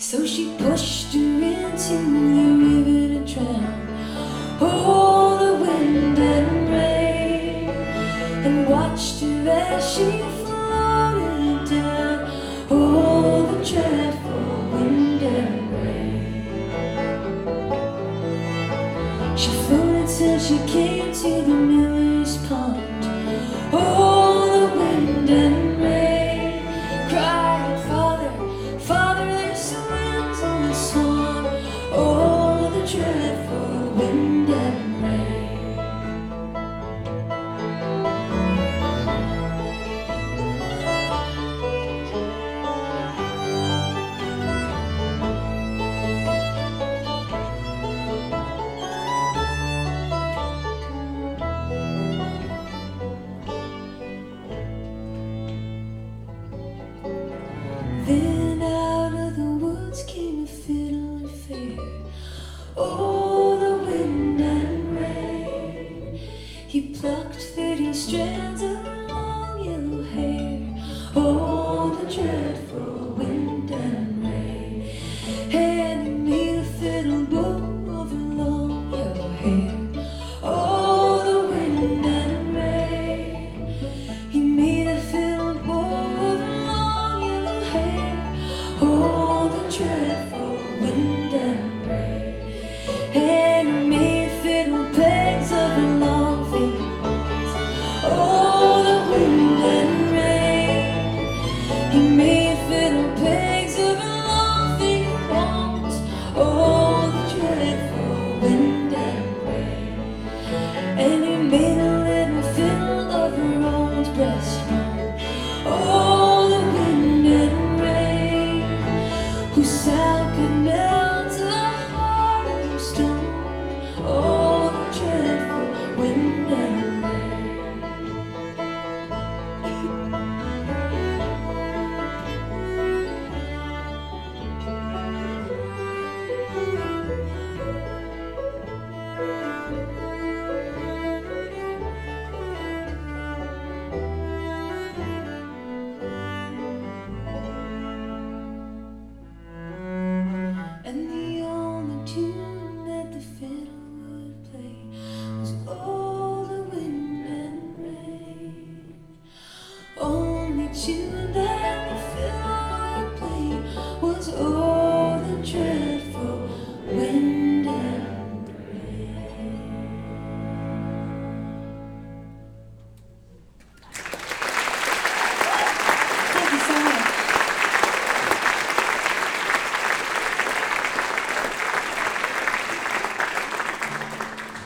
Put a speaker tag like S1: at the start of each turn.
S1: So she pushed her into the river to drown all the wind and rain, and watched her as she floated down all the dreadful wind and rain. She floated till she came to the miller's pond. All the wind and rain cried, "Father, Father, there's some winds on the swan." All the dreadful wind and rain. Then out of the woods came a fiddler fair. Oh, the wind and rain. He plucked 30 strands of long yellow hair. Oh, the dreadful wind and rain. And he made a fiddle bow of her long yellow hair. Oh, the wind and rain. He made a fiddle bow of her long yellow hair. Oh, the dreadful wind and rain. And he made fiddle pegs of her long fingers. Oh, the wind and rain. He made fiddle pegs of her long fingers. Oh, the dreadful wind and rain. And he made a little fiddle of her own breastbone. Oh,